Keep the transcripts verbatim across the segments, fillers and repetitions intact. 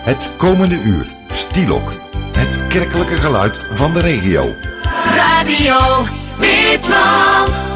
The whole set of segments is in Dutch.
Het komende uur, Stielok. Het kerkelijke geluid van de regio. Radio Witland.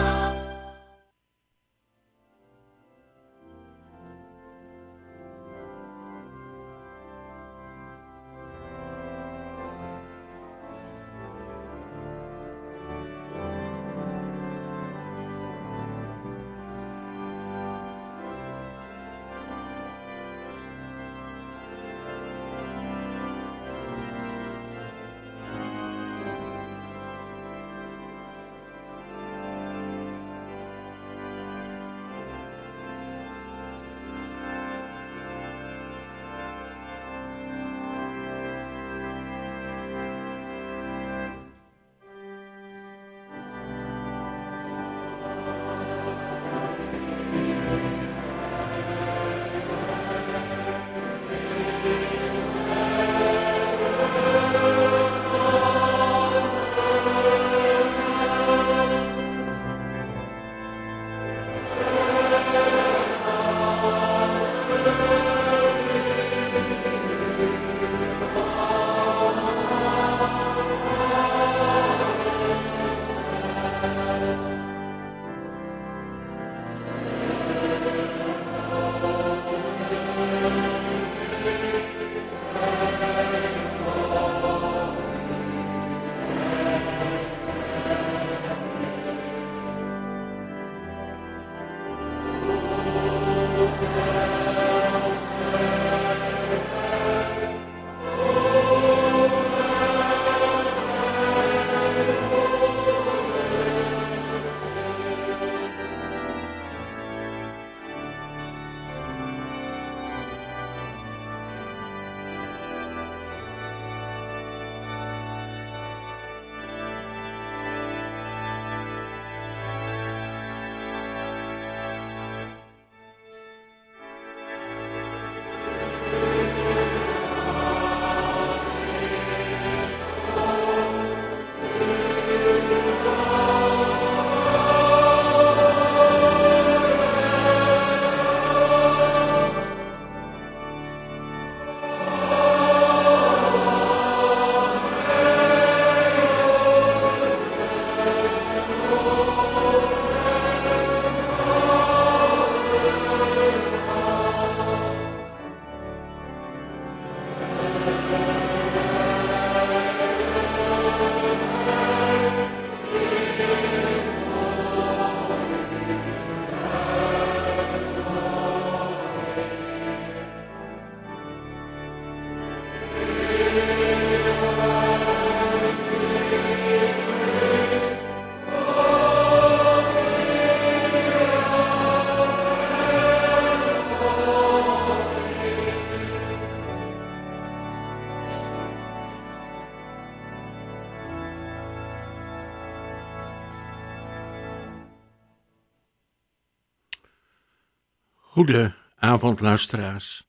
Goedenavond, luisteraars.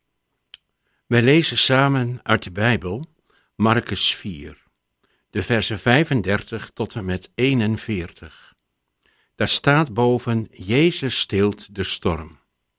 Wij lezen samen uit de Bijbel Markus vier, de versen vijfendertig tot en met eenenveertig. Daar staat boven: Jezus stilt de storm.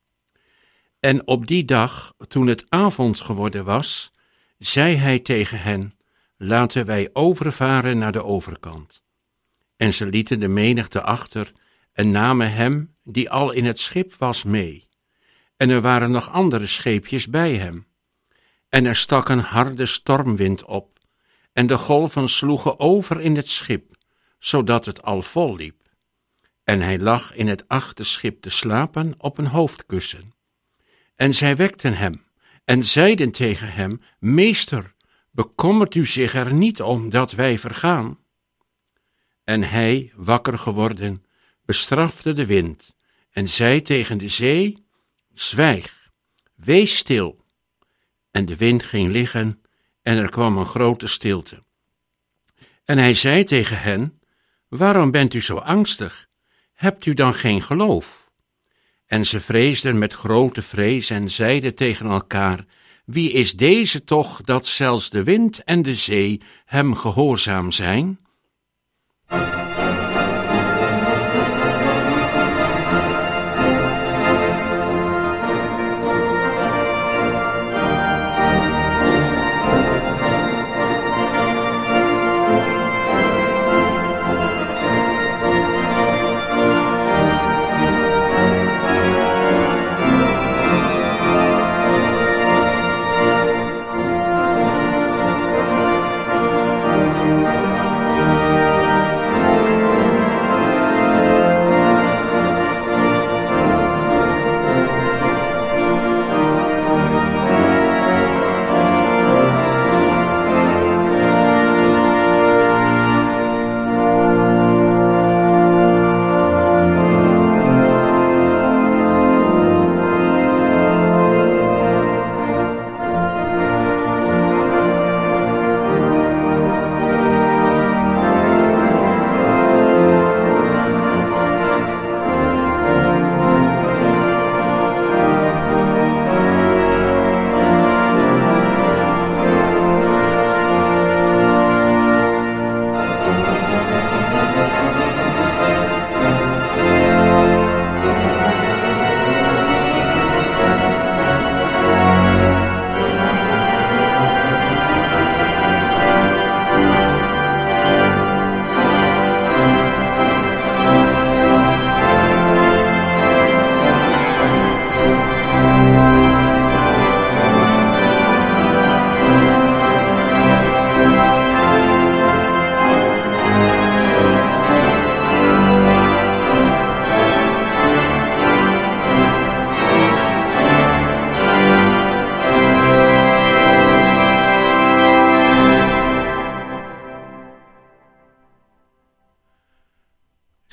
En op die dag, toen het avond geworden was, zei hij tegen hen: laten wij overvaren naar de overkant. En ze lieten de menigte achter en namen hem, die al in het schip was, mee. En er waren nog andere scheepjes bij hem. En er stak een harde stormwind op, en de golven sloegen over in het schip, zodat het al vol liep. En hij lag in het achterschip te slapen op een hoofdkussen. En zij wekten hem, en zeiden tegen hem: Meester, bekommert u zich er niet om dat wij vergaan? En hij, wakker geworden, bestrafte de wind, en zei tegen de zee: Zwijg, wees stil. En de wind ging liggen, en er kwam een grote stilte. En hij zei tegen hen: Waarom bent u zo angstig? Hebt u dan geen geloof? En ze vreesden met grote vrees en zeiden tegen elkaar: Wie is deze toch, dat zelfs de wind en de zee hem gehoorzaam zijn?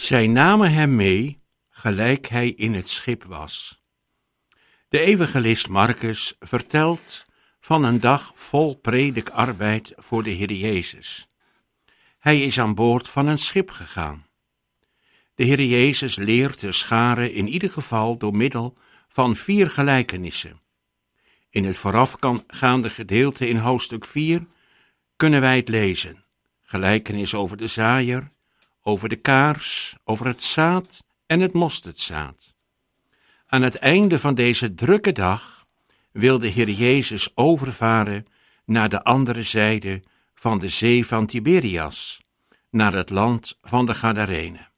Zij namen hem mee, gelijk hij in het schip was. De evangelist Marcus vertelt van een dag vol predikarbeid voor de Heer Jezus. Hij is aan boord van een schip gegaan. De Heer Jezus leert de scharen in ieder geval door middel van vier gelijkenissen. In het voorafgaande gedeelte in hoofdstuk vier kunnen wij het lezen. Gelijkenis over de zaaier, over de kaars, over het zaad en het mosterdzaad. Aan het einde van deze drukke dag wil de Heer Jezus overvaren naar de andere zijde van de zee van Tiberias, naar het land van de Gadarenen.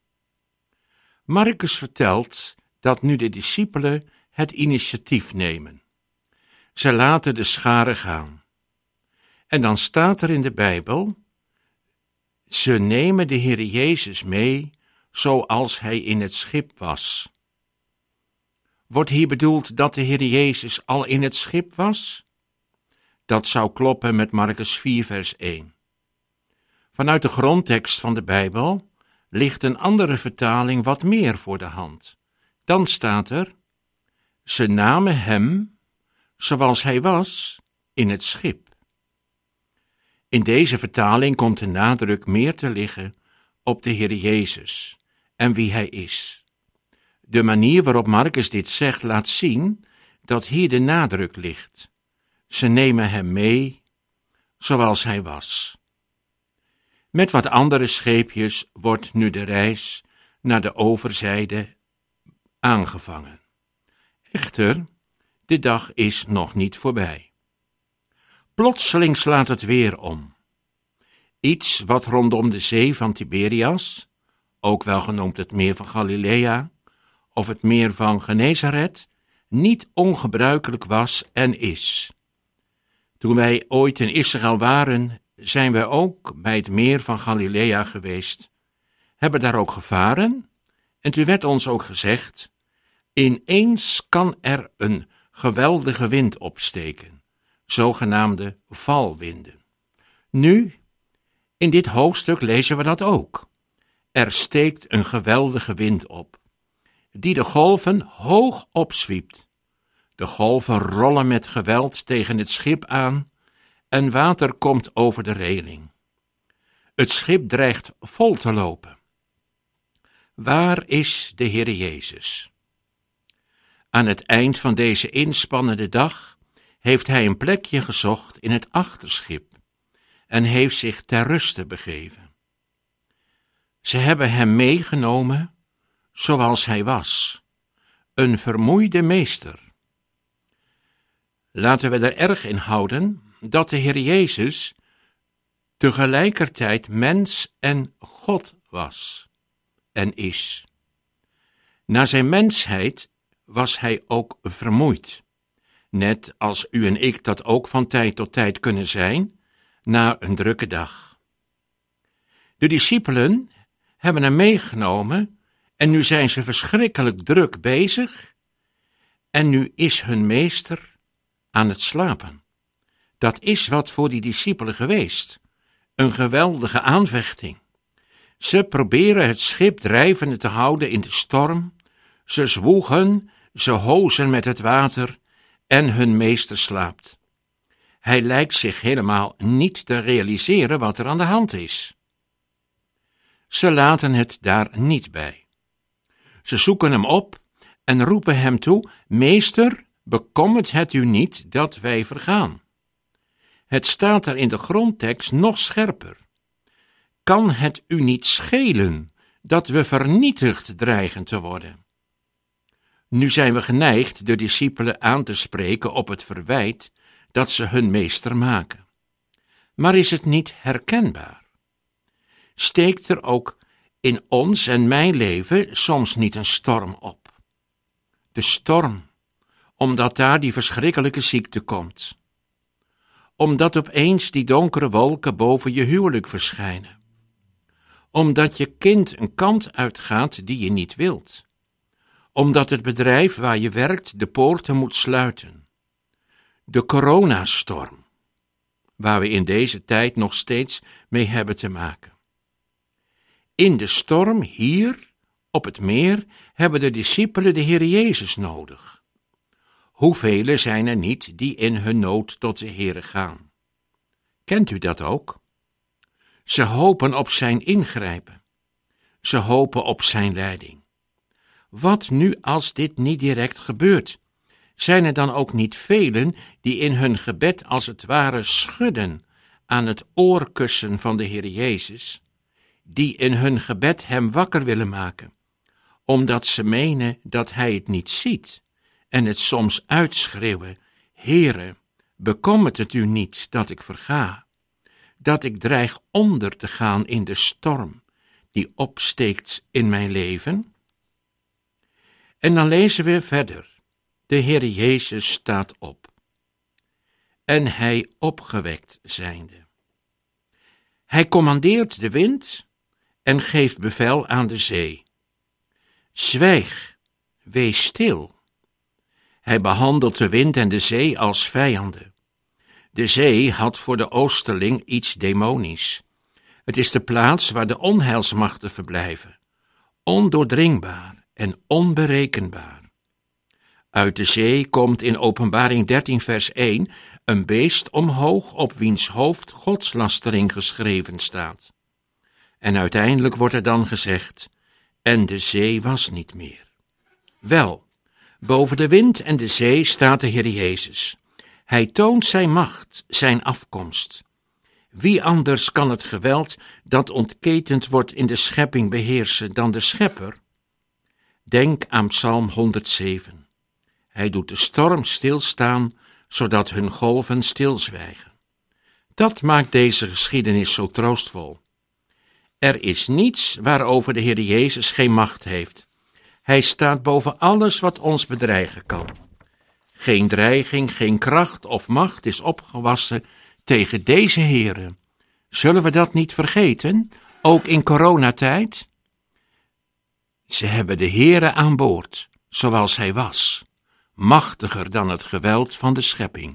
Marcus vertelt dat nu de discipelen het initiatief nemen. Ze laten de scharen gaan. En dan staat er in de Bijbel: ze nemen de Heer Jezus mee zoals hij in het schip was. Wordt hier bedoeld dat de Heer Jezus al in het schip was? Dat zou kloppen met Marcus vier vers één. Vanuit de grondtekst van de Bijbel ligt een andere vertaling wat meer voor de hand. Dan staat er: ze namen hem, zoals hij was, in het schip. In deze vertaling komt de nadruk meer te liggen op de Heer Jezus en wie hij is. De manier waarop Marcus dit zegt laat zien dat hier de nadruk ligt. Ze nemen hem mee, zoals hij was. Met wat andere scheepjes wordt nu de reis naar de overzijde aangevangen. Echter, de dag is nog niet voorbij. Plotseling slaat het weer om. Iets wat rondom de zee van Tiberias, ook wel genoemd het meer van Galilea, of het meer van Genezaret, niet ongebruikelijk was en is. Toen wij ooit in Israël waren, zijn wij ook bij het meer van Galilea geweest, hebben daar ook gevaren, en toen werd ons ook gezegd: ineens kan er een geweldige wind opsteken, zogenaamde valwinden. Nu, in dit hoofdstuk lezen we dat ook. Er steekt een geweldige wind op, die de golven hoog opzwiept. De golven rollen met geweld tegen het schip aan en water komt over de reling. Het schip dreigt vol te lopen. Waar is de Heer Jezus? Aan het eind van deze inspannende dag heeft hij een plekje gezocht in het achterschip en heeft zich ter ruste begeven. Ze hebben hem meegenomen zoals hij was, een vermoeide meester. Laten we er erg in houden dat de Heer Jezus tegelijkertijd mens en God was en is. Na zijn mensheid was hij ook vermoeid, net als u en ik dat ook van tijd tot tijd kunnen zijn, na een drukke dag. De discipelen hebben hem meegenomen en nu zijn ze verschrikkelijk druk bezig en nu is hun meester aan het slapen. Dat is wat voor die discipelen geweest, een geweldige aanvechting. Ze proberen het schip drijvende te houden in de storm, ze zwoegen, ze hozen met het water en hun meester slaapt. Hij lijkt zich helemaal niet te realiseren wat er aan de hand is. Ze laten het daar niet bij. Ze zoeken hem op en roepen hem toe: meester, bekommert het u niet dat wij vergaan? Het staat er in de grondtekst nog scherper. Kan het u niet schelen dat we vernietigd dreigen te worden? Nu zijn we geneigd de discipelen aan te spreken op het verwijt dat ze hun meester maken. Maar is het niet herkenbaar? Steekt er ook in ons en mijn leven soms niet een storm op? De storm, omdat daar die verschrikkelijke ziekte komt. Omdat opeens die donkere wolken boven je huwelijk verschijnen. Omdat je kind een kant uitgaat die je niet wilt. Omdat het bedrijf waar je werkt de poorten moet sluiten. De coronastorm, waar we in deze tijd nog steeds mee hebben te maken. In de storm hier Op het meer hebben de discipelen de Heer Jezus nodig. Hoeveel zijn er niet die in hun nood tot de Heer gaan? Kent u dat ook? Ze hopen op zijn ingrijpen. Ze hopen op zijn leiding. Wat nu als dit niet direct gebeurt? Zijn er dan ook niet velen die in hun gebed als het ware schudden aan het oorkussen van de Heer Jezus, die in hun gebed hem wakker willen maken, omdat ze menen dat hij het niet ziet en het soms uitschreeuwen: Heere, bekommert het u niet dat ik verga, dat ik dreig onder te gaan in de storm die opsteekt in mijn leven? En dan lezen we verder. De Heer Jezus staat op. En hij opgewekt zijnde. Hij commandeert de wind en geeft bevel aan de zee. Zwijg, wees stil. Hij behandelt de wind en de zee als vijanden. De zee had voor de oosterling iets demonisch. Het is de plaats waar de onheilsmachten verblijven, ondoordringbaar en onberekenbaar. Uit de zee komt in Openbaring dertien vers één een beest omhoog op wiens hoofd godslastering geschreven staat. En uiteindelijk wordt er dan gezegd: en de zee was niet meer. Wel, boven de wind en de zee staat de Heer Jezus. Hij toont zijn macht, zijn afkomst. Wie anders kan het geweld dat ontketend wordt in de schepping beheersen dan de Schepper? Denk aan Psalm honderdzeven. Hij doet de storm stilstaan, zodat hun golven stilzwijgen. Dat maakt deze geschiedenis zo troostvol. Er is niets waarover de Heer Jezus geen macht heeft. Hij staat boven alles wat ons bedreigen kan. Geen dreiging, geen kracht of macht is opgewassen tegen deze Heere. Zullen we dat niet vergeten, ook in coronatijd? Ze hebben de Heere aan boord, zoals hij was, machtiger dan het geweld van de schepping.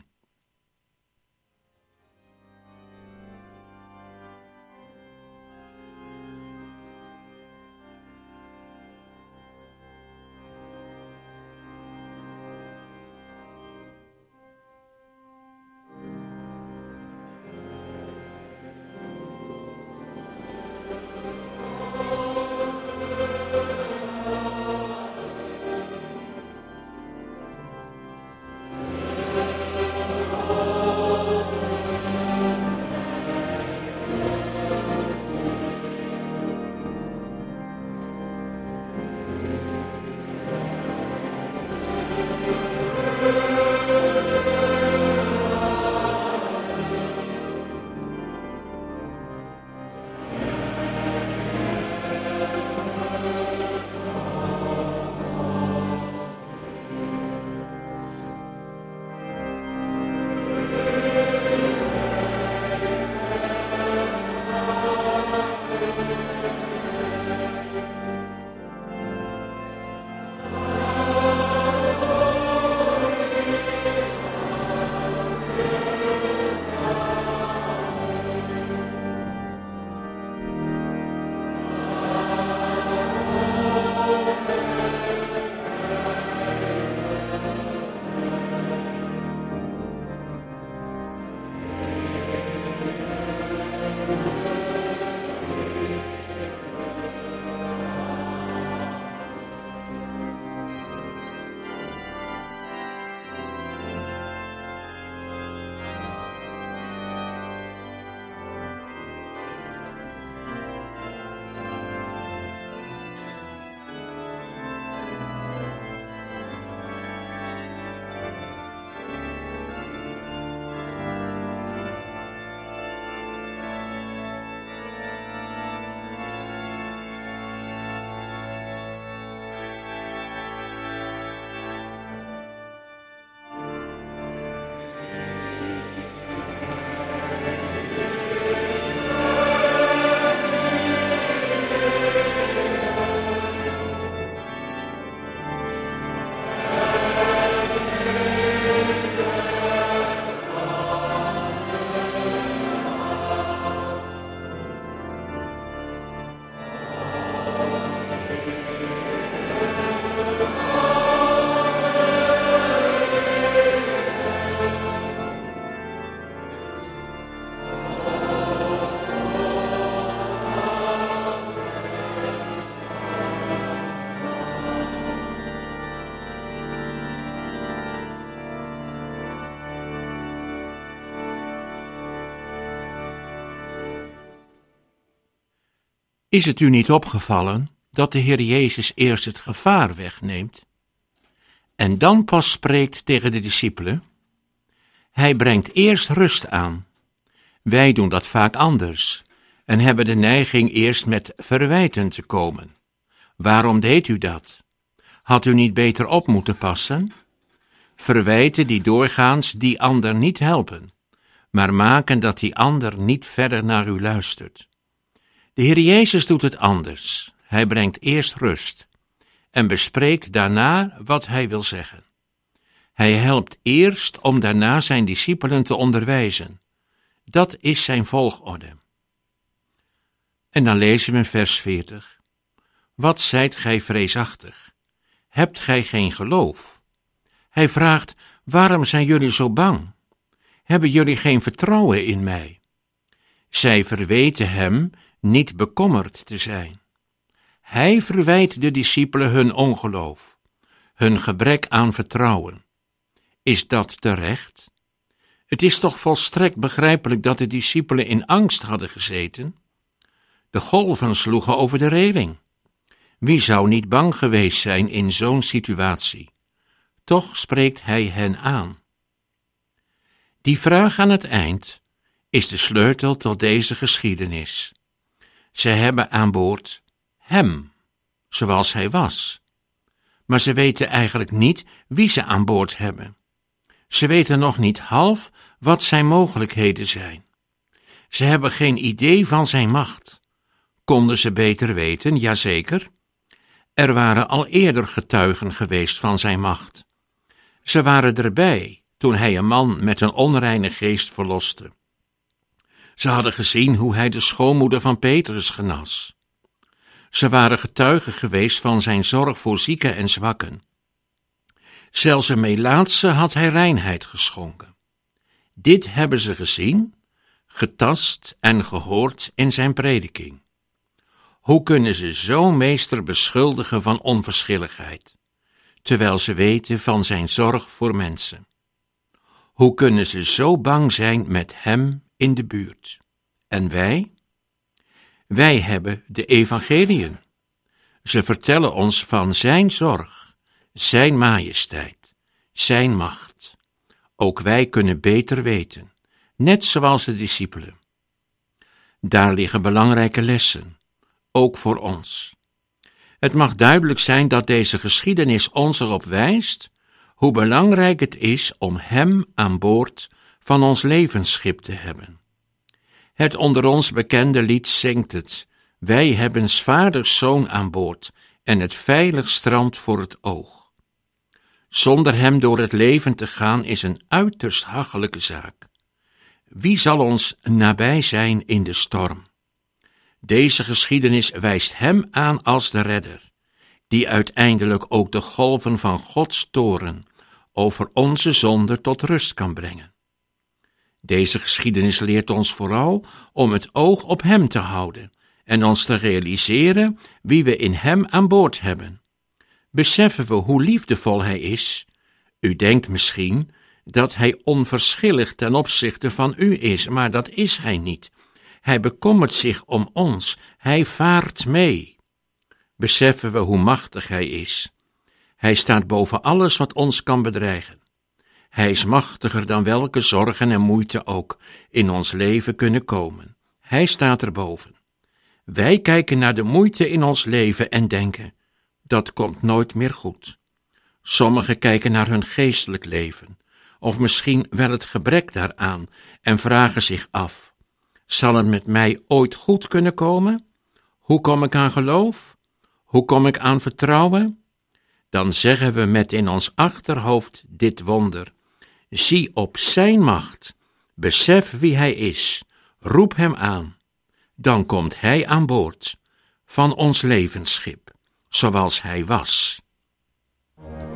Is het u niet opgevallen dat de Heer Jezus eerst het gevaar wegneemt en dan pas spreekt tegen de discipelen? Hij brengt eerst rust aan. Wij doen dat vaak anders en hebben de neiging eerst met verwijten te komen. Waarom deed u dat? Had u niet beter op moeten passen? Verwijten die doorgaans die ander niet helpen, maar maken dat die ander niet verder naar u luistert. De Heer Jezus doet het anders. Hij brengt eerst rust en bespreekt daarna wat hij wil zeggen. Hij helpt eerst om daarna zijn discipelen te onderwijzen. Dat is zijn volgorde. En dan lezen we in vers veertig. Wat zijt gij vreesachtig? Hebt gij geen geloof? Hij vraagt, waarom zijn jullie zo bang? Hebben jullie geen vertrouwen in mij? Zij verweten hem niet bekommerd te zijn. Hij verwijt de discipelen hun ongeloof, hun gebrek aan vertrouwen. Is dat terecht? Het is toch volstrekt begrijpelijk dat de discipelen in angst hadden gezeten? De golven sloegen over de reling. Wie zou niet bang geweest zijn in zo'n situatie? Toch spreekt hij hen aan. Die vraag aan het eind is de sleutel tot deze geschiedenis. Ze hebben aan boord hem, zoals hij was. Maar ze weten eigenlijk niet wie ze aan boord hebben. Ze weten nog niet half wat zijn mogelijkheden zijn. Ze hebben geen idee van zijn macht. Konden ze beter weten, jazeker. Er waren al eerder getuigen geweest van zijn macht. Ze waren erbij toen hij een man met een onreine geest verloste. Ze hadden gezien hoe hij de schoonmoeder van Petrus genas. Ze waren getuigen geweest van zijn zorg voor zieken en zwakken. Zelfs een melaatse had hij reinheid geschonken. Dit hebben ze gezien, getast en gehoord in zijn prediking. Hoe kunnen ze zo'n meester beschuldigen van onverschilligheid, terwijl ze weten van zijn zorg voor mensen? Hoe kunnen ze zo bang zijn met hem in de buurt? En wij? Wij hebben de evangeliën. Ze vertellen ons van zijn zorg, zijn majesteit, zijn macht. Ook wij kunnen beter weten, net zoals de discipelen. Daar liggen belangrijke lessen, ook voor ons. Het mag duidelijk zijn dat deze geschiedenis ons erop wijst hoe belangrijk het is om hem aan boord van ons levensschip te hebben. Het onder ons bekende lied zingt het: wij hebben 's vaders zoon aan boord en het veilig strand voor het oog. Zonder hem door het leven te gaan is een uiterst hachelijke zaak. Wie zal ons nabij zijn in de storm? Deze geschiedenis wijst hem aan als de redder, die uiteindelijk ook de golven van Gods toorn over onze zonde tot rust kan brengen. Deze geschiedenis leert ons vooral om het oog op hem te houden en ons te realiseren wie we in hem aan boord hebben. Beseffen we hoe liefdevol hij is? U denkt misschien dat hij onverschillig ten opzichte van u is, maar dat is hij niet. Hij bekommert zich om ons, hij vaart mee. Beseffen we hoe machtig hij is? Hij staat boven alles wat ons kan bedreigen. Hij is machtiger dan welke zorgen en moeite ook in ons leven kunnen komen. Hij staat erboven. Wij kijken naar de moeite in ons leven en denken, dat komt nooit meer goed. Sommigen kijken naar hun geestelijk leven, of misschien wel het gebrek daaraan, en vragen zich af, zal het met mij ooit goed kunnen komen? Hoe kom ik aan geloof? Hoe kom ik aan vertrouwen? Dan zeggen we met in ons achterhoofd dit wonder: zie op zijn macht, besef wie hij is, roep hem aan. Dan komt hij aan boord van ons levensschip, zoals hij was.